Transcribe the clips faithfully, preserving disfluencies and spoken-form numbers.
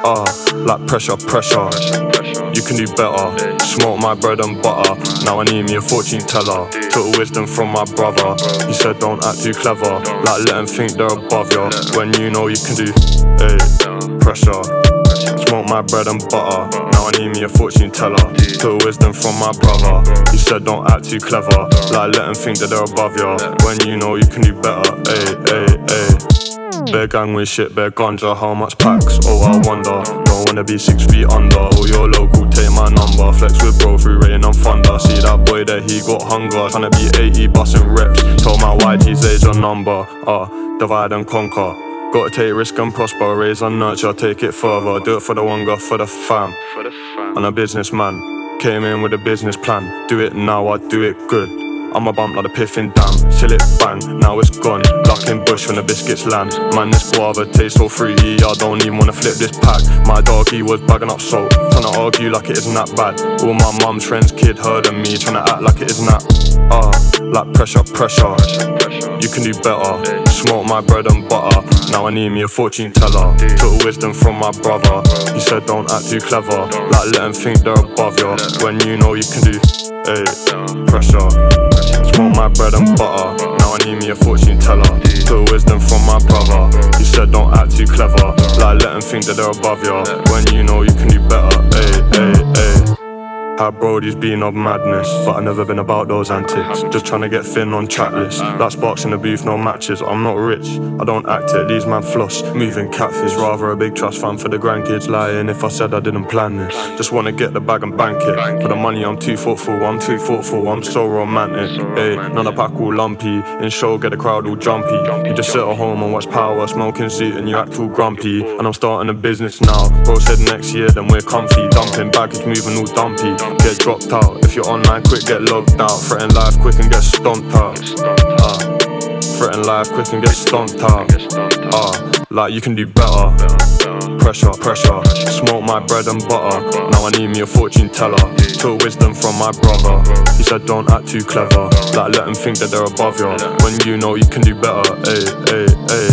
Ah, uh, like pressure, pressure. You can do better. Smoke my bread and butter. Now I need me a fortune teller. Took wisdom from my brother. He said don't act too clever. Like let them think they're above you when you know you can do. Hey, pressure. Smoke my bread and butter. Now I need me a fortune teller. Took wisdom from my brother. He said don't act too clever. Like let them think that they're above you when you know you can do better. Hey, hey, hey. Bare gang with shit, bare ganja, how much packs? Oh I wonder, don't wanna be six feet under. Oh you're local, take my number. Flex with bro through rain and thunder. See that boy there, he got hunger. Tryna be eighty, bustin' reps. Told my Y G's age and number. Ah, uh, divide and conquer. Gotta take risk and prosper, raise and nurture, take it further. Do it for the wanga, for the fam. I'm a businessman, came in with a business plan. Do it now, I do it good. I'm a bump like the piffin dam. Till it bang, now it's gone. Duck in bush when the biscuits land. Man, this guava tastes so fruity, I don't even wanna flip this pack. My doggy was bagging up salt, tryna argue like it isn't that bad. All my mum's friends' kid heard of me, tryna act like it isn't that. Ah, uh, like pressure, pressure. You can do better. Smoke my bread and butter. Now I need me a fortune teller. Took wisdom from my brother. He said don't act too clever. Like let them think they're above you when you know you can do. Hey, pressure. Smoke my bread and butter. Now I need me a fortune teller. Took wisdom from my brother. He said don't act too clever. Like let them think that they're above you when you know you can do better. Hey, hey, hey. Had Brody's been of madness, but I never been about those antics. Just tryna get thin on track lists. Like sparks in the booth, no matches. I'm not rich, I don't act it. These man floss, moving catfish. Rather a big trust fund for the grandkids. Lying if I said I didn't plan this. Just wanna get the bag and bank it. For the money I'm too thoughtful, I'm too thoughtful. I'm so romantic. Hey, another pack all lumpy. In show get the crowd all jumpy. You just sit at home and watch Power, smoking seat and you act all grumpy. And I'm starting a business now. Bro said next year then we're comfy. Dumping baggage moving all dumpy. Get dropped out, if you're online quick get logged out. Threaten life quick and get stomped out. uh, Threaten life quick and get stomped out. uh, Like you can do better. Pressure, pressure. Smoke my bread and butter. Now I need me a fortune teller. Took wisdom from my brother. He said don't act too clever. Like let them think that they're above you when you know you can do better. Ay, ay,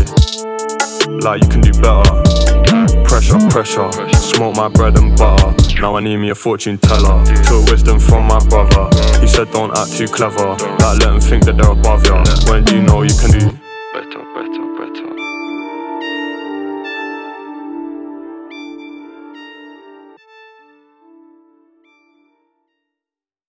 ay. Like you can do better. Pressure, pressure. Smoke my bread and butter. Now I need me a fortune teller. Took wisdom from my brother. He said don't act too clever. Like let them think that they're above you when you know you can do